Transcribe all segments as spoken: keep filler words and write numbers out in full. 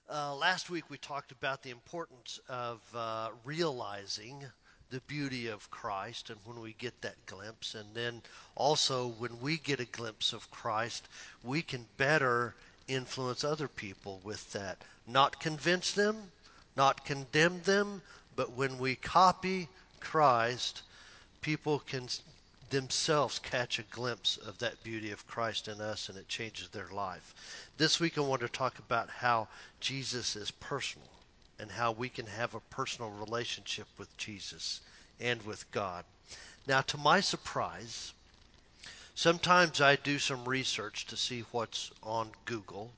Uh, last week we talked about the importance of uh, realizing the beauty of Christ and when we get that glimpse. And then also, when we get a glimpse of Christ, we can better influence other people with that. Not convince them, not condemn them, but when we copy Christ, people can themselves catch a glimpse of that beauty of Christ in us, and it changes their life. This week I want to talk about how Jesus is personal and how we can have a personal relationship with Jesus and with God. Now, to my surprise, sometimes I do some research to see what's on Google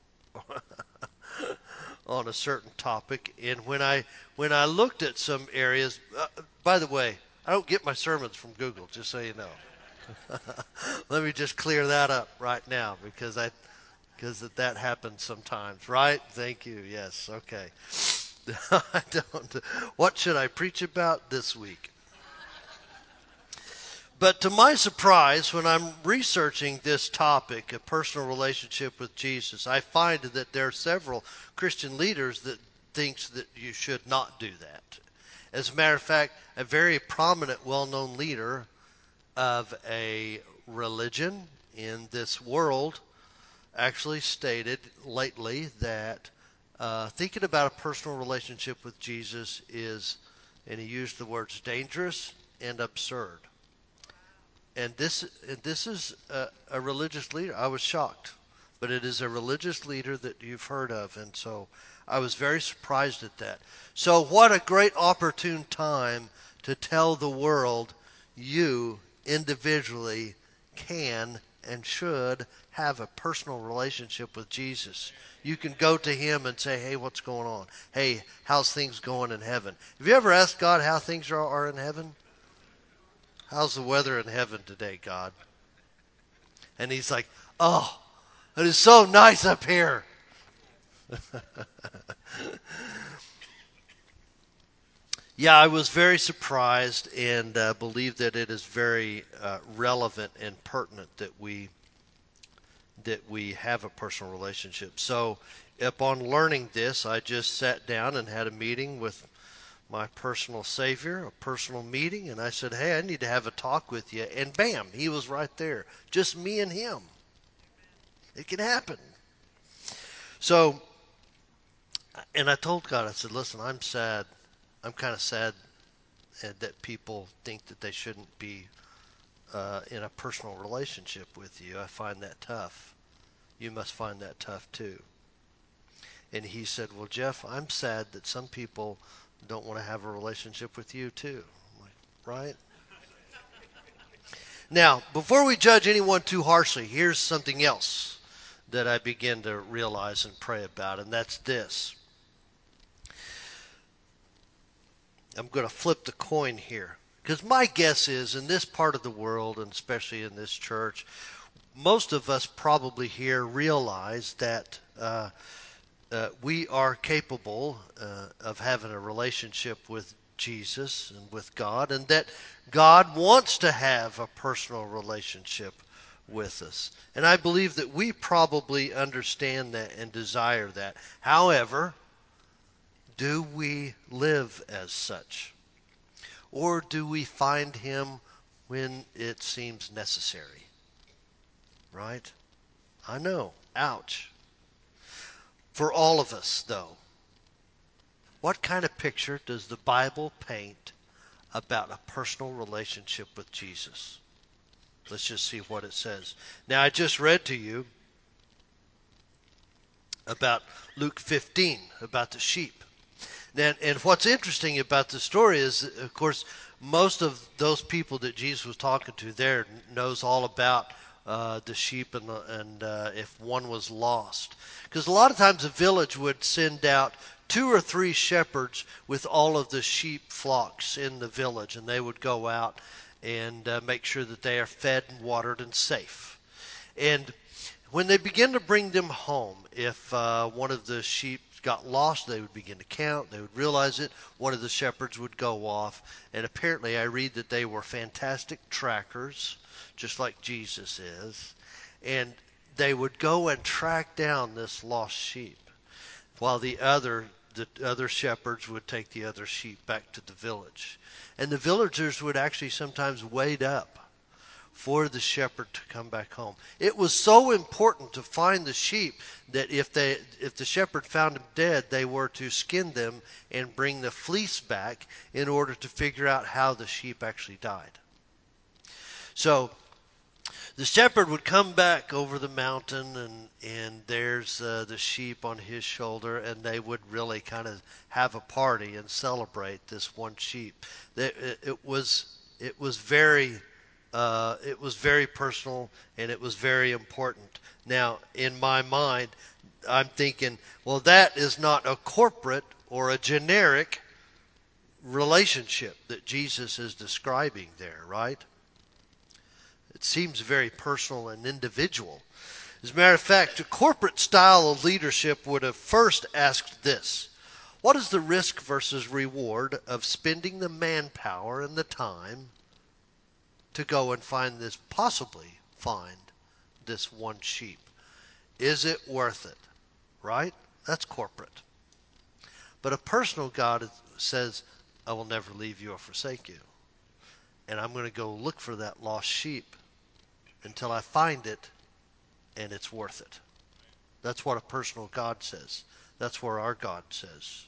on a certain topic, and when I when I looked at some areas, uh, by the way, I don't get my sermons from Google, just so you know. Let me just clear that up right now because I because that, that happens sometimes, right? Thank you. Yes. Okay. I don't. What should I preach about this week? But to my surprise, when I'm researching this topic, a personal relationship with Jesus, I find that there are several Christian leaders that thinks that you should not do that. As a matter of fact, a very prominent, well-known leader of a religion in this world actually stated lately that uh, thinking about a personal relationship with Jesus is, and he used the words dangerous and absurd. And this and this is a, a religious leader. I was shocked, but it is a religious leader that you've heard of, and so I was very surprised at that. So what a great opportune time to tell the world you individually can and should have a personal relationship with Jesus. You can go to him and say, hey, what's going on? Hey, how's things going in heaven? Have you ever asked God how things are, are in heaven? How's the weather in heaven today, God? And he's like, oh, it is so nice up here. Yeah, I was very surprised and uh, believe that it is very uh, relevant and pertinent that we that we have a personal relationship. So, upon learning this, I just sat down and had a meeting with my personal Savior, a personal meeting, and I said, hey, I need to have a talk with you. And bam, he was right there. Just me and him. It can happen. So, and I told God, I said, listen, I'm sad. I'm kind of sad that people think that they shouldn't be uh, in a personal relationship with you. I find that tough. You must find that tough too. And he said, well, Jeff, I'm sad that some people don't want to have a relationship with you too. I'm like, right? Now, before we judge anyone too harshly, here's something else that I begin to realize and pray about, and that's this. I'm going to flip the coin here. Because my guess is in this part of the world, and especially in this church, most of us probably here realize that uh, uh, we are capable uh, of having a relationship with Jesus and with God, and that God wants to have a personal relationship with us. And I believe that we probably understand that and desire that. However, do we live as such? Or do we find him when it seems necessary? Right? I know. Ouch. For all of us, though, what kind of picture does the Bible paint about a personal relationship with Jesus? Let's just see what it says. Now, I just read to you about Luke fifteen, about the sheep. And, and what's interesting about the story is, of course, most of those people that Jesus was talking to there knows all about uh, the sheep and, the, and uh, if one was lost. Because a lot of times a village would send out two or three shepherds with all of the sheep flocks in the village, and they would go out and uh, make sure that they are fed and watered and safe. And when they begin to bring them home, if uh, one of the sheep got lost, they would begin to count. They would realize it. One of the shepherds would go off. And apparently, I read that they were fantastic trackers, just like Jesus is. And they would go and track down this lost sheep. while the other the other shepherds would take the other sheep back to the village. And the villagers would actually sometimes wait up for the shepherd to come back home. It was so important to find the sheep that if they if the shepherd found them dead, they were to skin them and bring the fleece back in order to figure out how the sheep actually died. So the shepherd would come back over the mountain, and, and there's uh, the sheep on his shoulder, and they would really kind of have a party and celebrate this one sheep. It, it, it was it was very uh, it was very personal, and it was very important. Now, in my mind, I'm thinking, well, that is not a corporate or a generic relationship that Jesus is describing there, right? It seems very personal and individual. As a matter of fact, a corporate style of leadership would have first asked this: what is the risk versus reward of spending the manpower and the time to go and find this, possibly find this one sheep? Is it worth it? Right? That's corporate. But a personal God says, I will never leave you or forsake you. And I'm going to go look for that lost sheep until I find it, and it's worth it. That's what a personal God says. That's what our God says.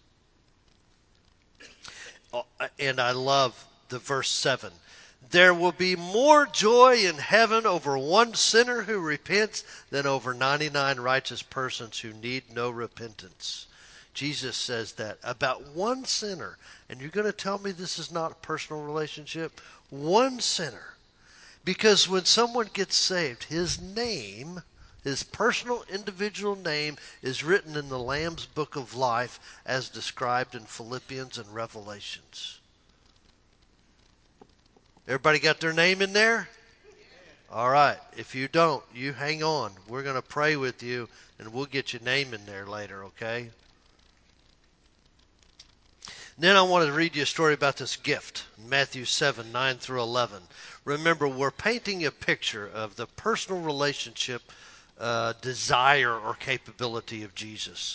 And I love the verse seven. There will be more joy in heaven over one sinner who repents than over ninety-nine righteous persons who need no repentance. Jesus says that about one sinner. And you're going to tell me this is not a personal relationship? One sinner. Because when someone gets saved, his name, his personal individual name, is written in the Lamb's Book of Life as described in Philippians and Revelations. Everybody got their name in there? All right. If you don't, you hang on. We're going to pray with you, and we'll get your name in there later, okay? Then I want to read you a story about this gift, Matthew seven, nine through eleven. Remember, we're painting a picture of the personal relationship, uh, desire, or capability of Jesus.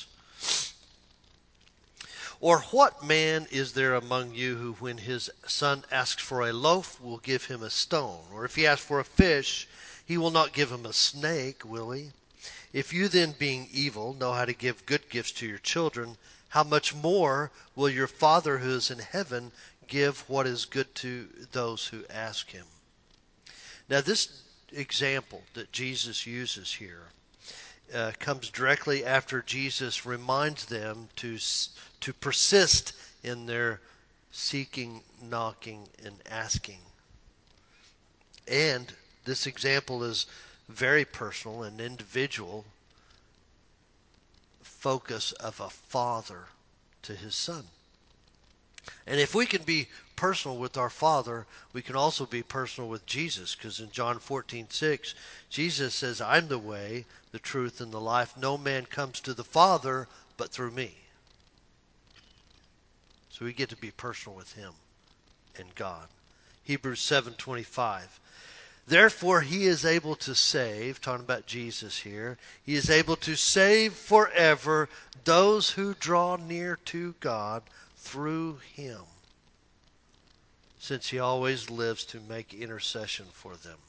Or what man is there among you who, when his son asks for a loaf, will give him a stone? Or if he asks for a fish, he will not give him a snake, will he? If you then, being evil, know how to give good gifts to your children, how much more will your Father who is in heaven give what is good to those who ask him? Now, this example that Jesus uses here uh, comes directly after Jesus reminds them to to persist in their seeking, knocking, and asking. And this example is very personal and individual focus of a father to his son. And if we can be personal with our Father, we can also be personal with Jesus, because in John fourteen six, Jesus says, I'm the way, the truth, and the life. No man comes to the Father but through me. So we get to be personal with him and God. Hebrews seven twenty-five. Therefore he is able to save, talking about Jesus here, he is able to save forever those who draw near to God through him, since he always lives to make intercession for them.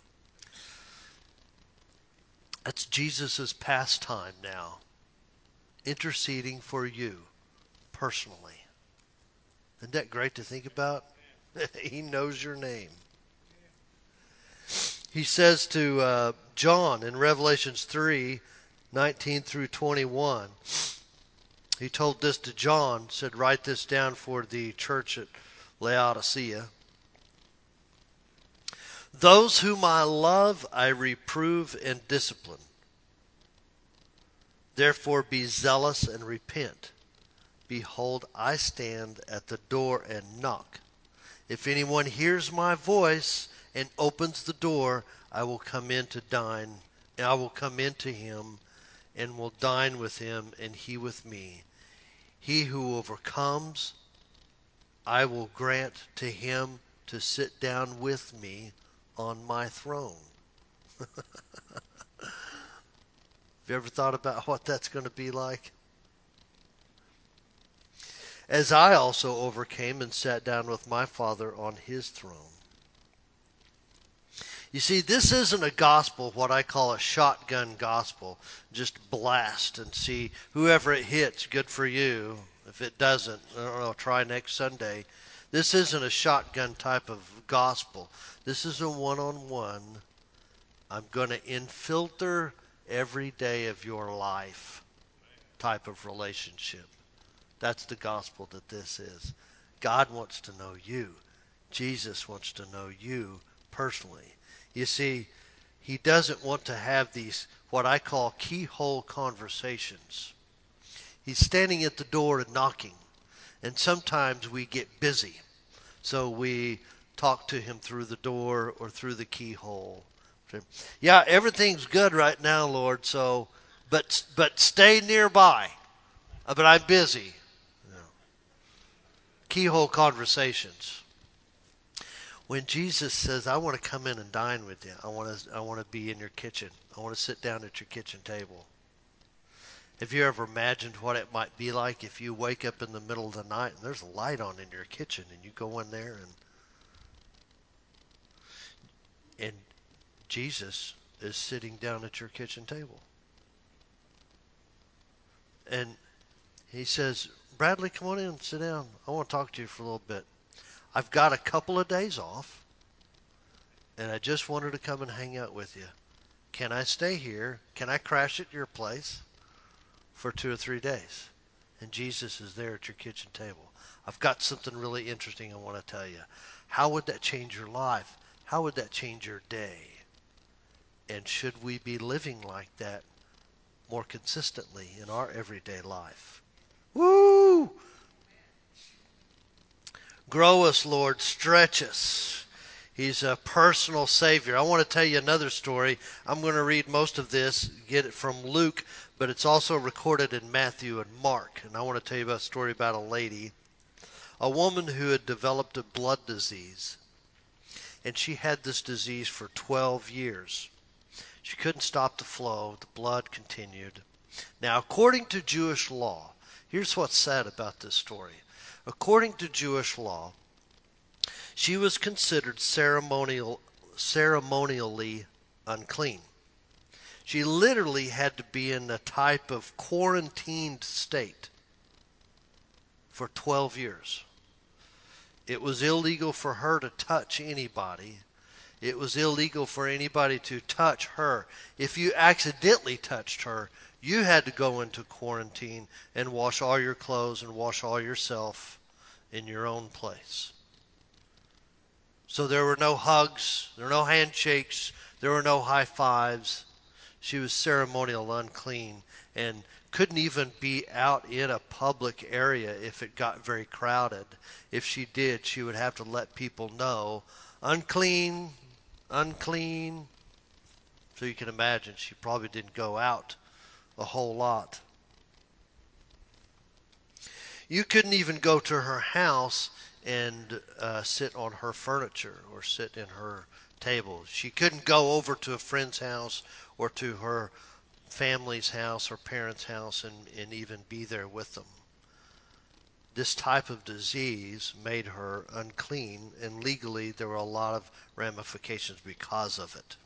That's Jesus' pastime now, interceding for you personally. Isn't that great to think about? He knows your name. He says to uh, John in Revelations three, nineteen through twenty-one, he told this to John, said, write this down for the church at Laodicea. Those whom I love, I reprove and discipline. Therefore be zealous and repent. Behold, I stand at the door and knock. If anyone hears my voice and opens the door, I will come in to dine, and I will come into him and will dine with him, and he with me. He who overcomes, I will grant to him to sit down with me on my throne. Have you ever thought about what that's going to be like? as I also overcame and sat down with my Father on his throne. You see, this isn't a gospel, what I call a shotgun gospel. Just blast and see whoever it hits, good for you. If it doesn't, I don't know, try next Sunday. This isn't a shotgun type of gospel. This is a one-on-one. I'm going to infilter every day of your life type of relationship. That's the gospel that this is. God wants to know you. Jesus wants to know you personally. You see, he doesn't want to have these, what I call keyhole conversations. He's standing at the door and knocking. And sometimes we get busy. So we talk to him through the door or through the keyhole. Yeah, everything's good right now, Lord, so, but but stay nearby. Uh, But I'm busy. You know. Keyhole conversations. When Jesus says, I want to come in and dine with you, I want to I want to be in your kitchen. I want to sit down at your kitchen table. Have you ever imagined what it might be like if you wake up in the middle of the night and there's a light on in your kitchen and you go in there and and Jesus is sitting down at your kitchen table. And he says, Bradley, come on in, sit down. I want to talk to you for a little bit. I've got a couple of days off, and I just wanted to come and hang out with you. Can I stay here? Can I crash at your place for two or three days? And Jesus is there at your kitchen table. I've got something really interesting I want to tell you. How would that change your life? How would that change your day? And should we be living like that more consistently in our everyday life? Woo! Grow us, Lord. Stretch us. He's a personal Savior. I want to tell you another story. I'm going to read most of this, get it from Luke, but it's also recorded in Matthew and Mark. And I want to tell you about a story about a lady, a woman who had developed a blood disease. And she had this disease for twelve years. She couldn't stop the flow. The blood continued. Now, according to Jewish law, here's what's sad about this story. According to Jewish law, she was considered ceremonial, ceremonially unclean. She literally had to be in a type of quarantined state for twelve years. It was illegal for her to touch anybody. It was illegal for anybody to touch her. If you accidentally touched her, you had to go into quarantine and wash all your clothes and wash all yourself in your own place. So there were no hugs, there were no handshakes, there were no high fives. She was ceremonial unclean and couldn't even be out in a public area if it got very crowded. If she did, she would have to let people know, unclean, unclean. So you can imagine she probably didn't go out a whole lot. You couldn't even go to her house and uh, sit on her furniture or sit in her table. She couldn't go over to a friend's house or to her family's house or parents' house and, and even be there with them. This type of disease made her unclean, and legally there were a lot of ramifications because of it.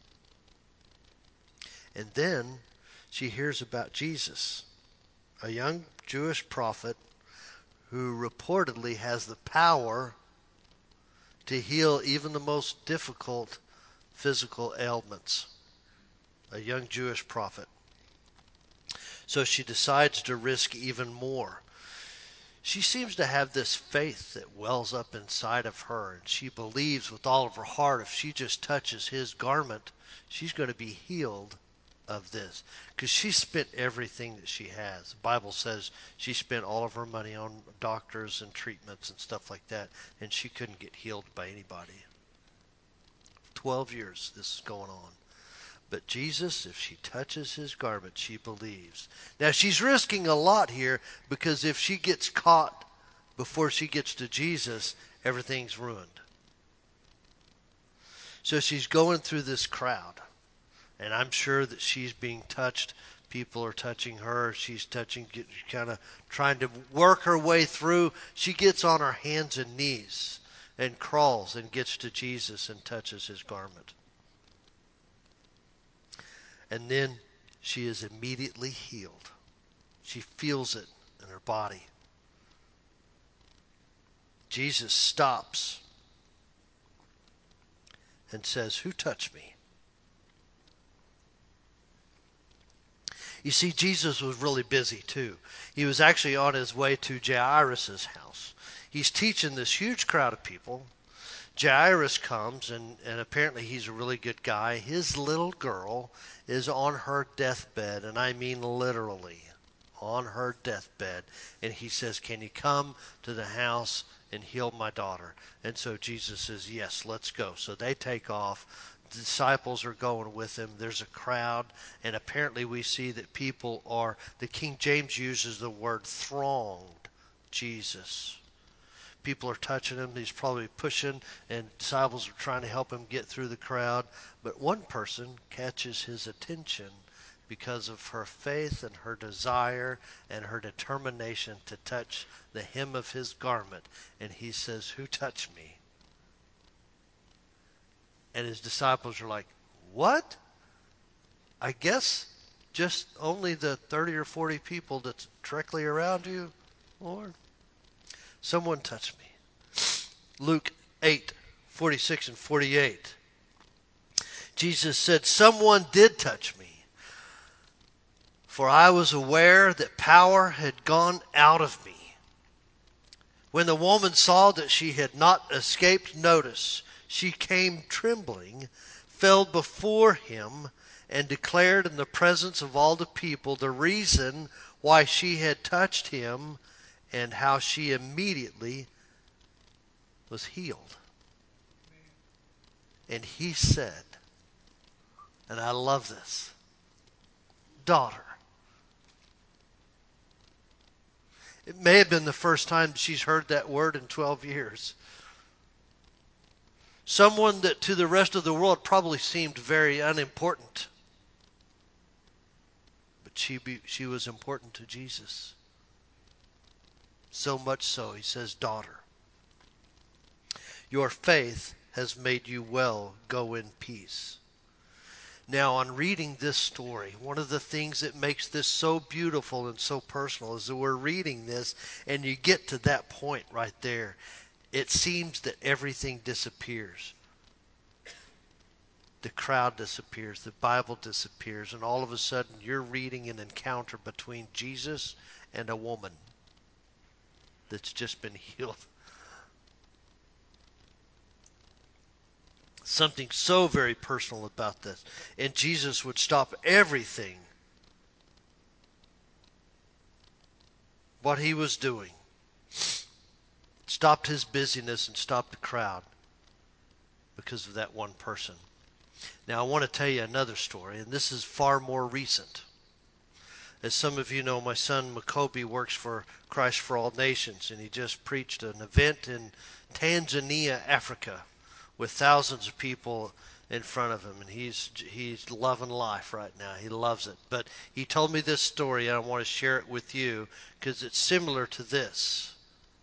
And then she hears about Jesus, a young Jewish prophet who reportedly has the power to heal even the most difficult physical ailments. A young Jewish prophet. So she decides to risk even more. She seems to have this faith that wells up inside of her, and she believes with all of her heart if she just touches his garment, she's going to be healed of this, because she spent everything that she has. The Bible says she spent all of her money on doctors and treatments and stuff like that, and she couldn't get healed by anybody. Twelve years this is going on. But Jesus, if she touches his garment, she believes. Now she's risking a lot here, because if she gets caught before she gets to Jesus, everything's ruined. So she's going through this crowd. And I'm sure that she's being touched People are touching her. She's touching, kind of trying to work her way through. She gets on her hands and knees and crawls and gets to Jesus and touches his garment. And then she is immediately healed. She feels it in her body. Jesus stops and says, "Who touched me?" You see, Jesus was really busy too. He was actually on his way to Jairus' house. He's teaching this huge crowd of people. Jairus comes, and, and apparently he's a really good guy. His little girl is on her deathbed, and I mean literally on her deathbed. And he says, "Can you come to the house and heal my daughter?" And so Jesus says, "Yes, let's go." So they take off. The disciples are going with him. There's a crowd, and apparently we see that people are, the King James uses the word thronged Jesus. People are touching him. He's probably pushing, and disciples are trying to help him get through the crowd. But one person catches his attention because of her faith and her desire and her determination to touch the hem of his garment. And he says, "Who touched me?" And his disciples are like, "What? I guess just only the thirty or forty people that's directly around you, Lord? Someone touched me." Luke eight, forty-six and forty-eight. Jesus said, "Someone did touch me, for I was aware that power had gone out of me." When the woman saw that she had not escaped notice, she came trembling, fell before him, and declared in the presence of all the people the reason why she had touched him and how she immediately was healed. And he said, and I love this, "Daughter." It may have been the first time she's heard that word in twelve years. Someone that to the rest of the world probably seemed very unimportant. But she, be, she was important to Jesus. So much so, he says, "Daughter, your faith has made you well. Go in peace." Now, on reading this story, one of the things that makes this so beautiful and so personal is that we're reading this, and you get to that point right there. It seems that everything disappears. The crowd disappears, the Bible disappears, and all of a sudden you're reading an encounter between Jesus and a woman that's just been healed. Something so very personal about this. And Jesus would stop everything, what he was doing. Stopped his busyness and stopped the crowd because of that one person. Now I want to tell you another story, and this is far more recent. As some of you know, my son Makobi works for Christ for All Nations, and he just preached an event in Tanzania, Africa, with thousands of people in front of him, and he's he's loving life right now. He loves it. But he told me this story, and I want to share it with you because it's similar to this.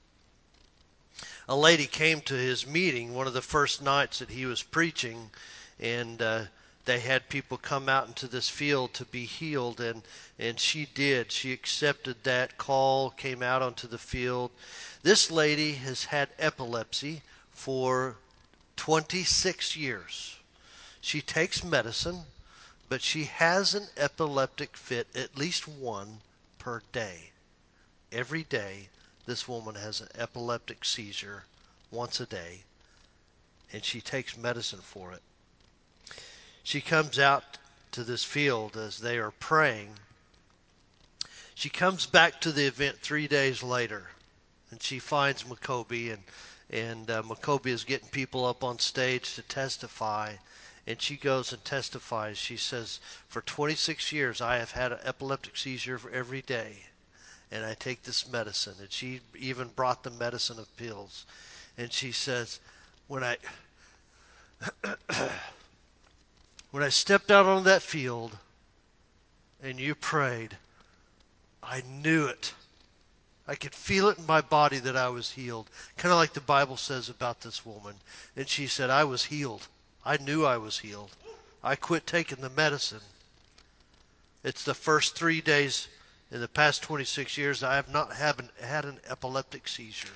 A lady came to his meeting one of the first nights that he was preaching, and uh, they had people come out into this field to be healed, and, and she did. She accepted that call, came out onto the field. This lady has had epilepsy for twenty-six years. She takes medicine, but she has an epileptic fit, at least one per day. Every day, this woman has an epileptic seizure once a day, and she takes medicine for it. She comes out to this field as they are praying. She comes back to the event three days later, and she finds Makobi, and And uh, Makobi is getting people up on stage to testify. And she goes and testifies. She says, "For twenty-six years, I have had an epileptic seizure for every day. And I take this medicine." And she even brought the medicine of pills. And she says, when I when I stepped out on that field, and you prayed, I knew it. I could feel it in my body that I was healed. Kind of like the Bible says about this woman. And she said, I was healed. I knew I was healed. I quit taking the medicine. It's the first three days in the past twenty-six years I have not have an, had an epileptic seizure.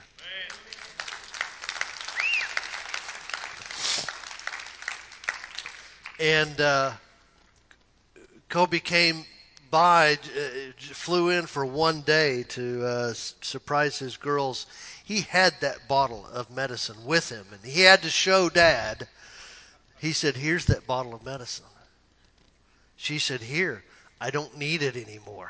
And uh, Kobe came by, uh, flew in for one day to uh, s- surprise his girls. He had that bottle of medicine with him, and he had to show Dad. He said, here's that bottle of medicine. She said, here, I don't need it anymore.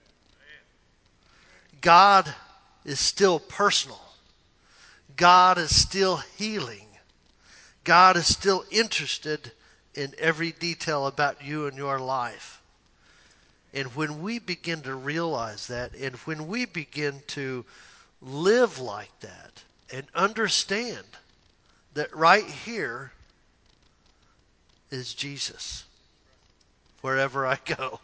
God is still personal. God is still healing. God is still interested in every detail about you and your life. And when we begin to realize that, and when we begin to live like that, and understand that right here is Jesus, wherever I go,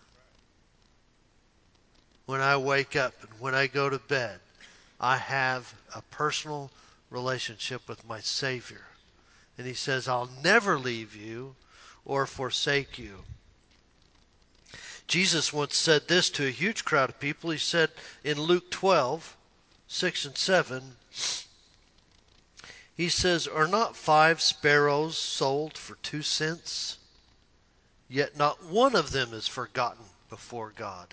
when I wake up and when I go to bed, I have a personal relationship with my Savior. And he says, I'll never leave you or forsake you. Jesus once said this to a huge crowd of people. He said in Luke twelve, six and seven, he says, are not five sparrows sold for two cents? Yet not one of them is forgotten before God.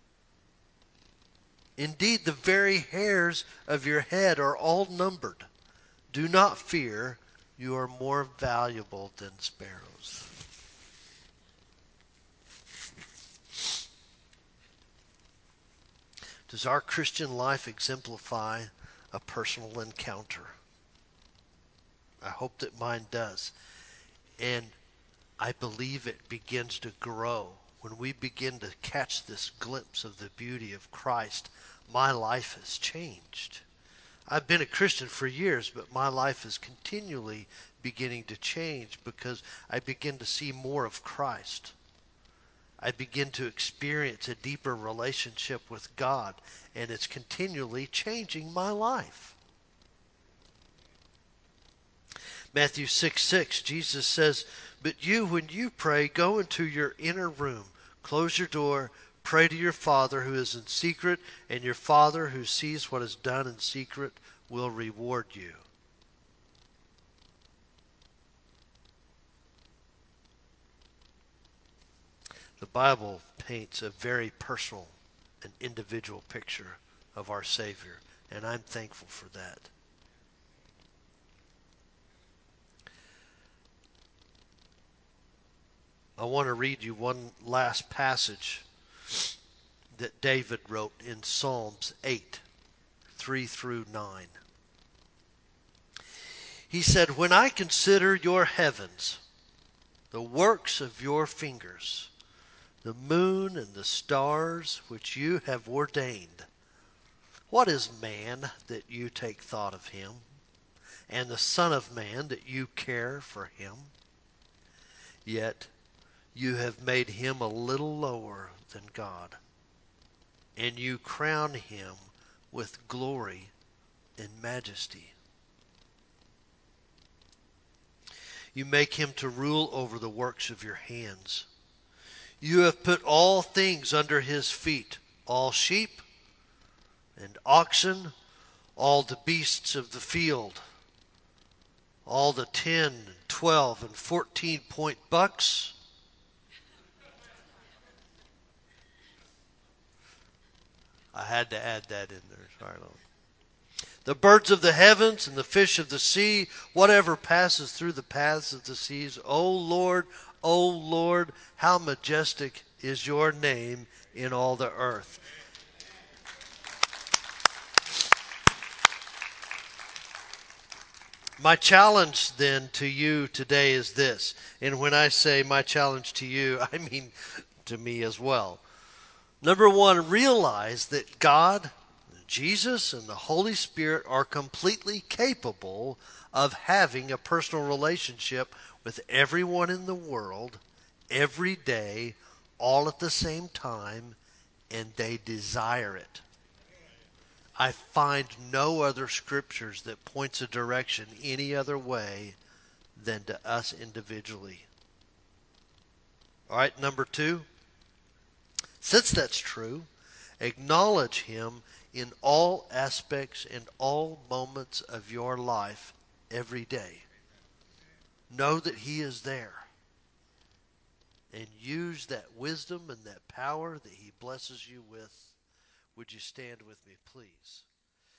Indeed, the very hairs of your head are all numbered. Do not fear, you are more valuable than sparrows. Does our Christian life exemplify a personal encounter? I hope that mine does. And I believe it begins to grow when we begin to catch this glimpse of the beauty of Christ. My life has changed. I've been a Christian for years, but my life is continually beginning to change because I begin to see more of Christ. I begin to experience a deeper relationship with God, and it's continually changing my life. Matthew six six, Jesus says, but you, when you pray, go into your inner room, close your door, pray to your Father who is in secret, and your Father who sees what is done in secret will reward you. The Bible paints a very personal and individual picture of our Savior, and I'm thankful for that. I want to read you one last passage that David wrote in Psalms eight, three through nine. He said, when I consider your heavens, the works of your fingers, the moon and the stars which you have ordained, what is man that you take thought of him, and the Son of Man that you care for him? Yet you have made him a little lower than God, and you crown him with glory and majesty. You make him to rule over the works of your hands. You have put all things under his feet, all sheep and oxen, all the beasts of the field, all the ten, and twelve, and fourteen point bucks. I had to add that in there. Sorry, Lord. The birds of the heavens and the fish of the sea, whatever passes through the paths of the seas. O Lord, O Lord, how majestic is your name in all the earth. My challenge then to you today is this. And when I say my challenge to you, I mean to me as well. Number one, realize that God, Jesus, and the Holy Spirit are completely capable of having a personal relationship with everyone in the world, every day, all at the same time, and they desire it. I find no other scriptures that points a direction any other way than to us individually. All right, number two, since that's true, acknowledge him in all aspects and all moments of your life every day. Know that he is there. And use that wisdom and that power that he blesses you with. Would you stand with me, please?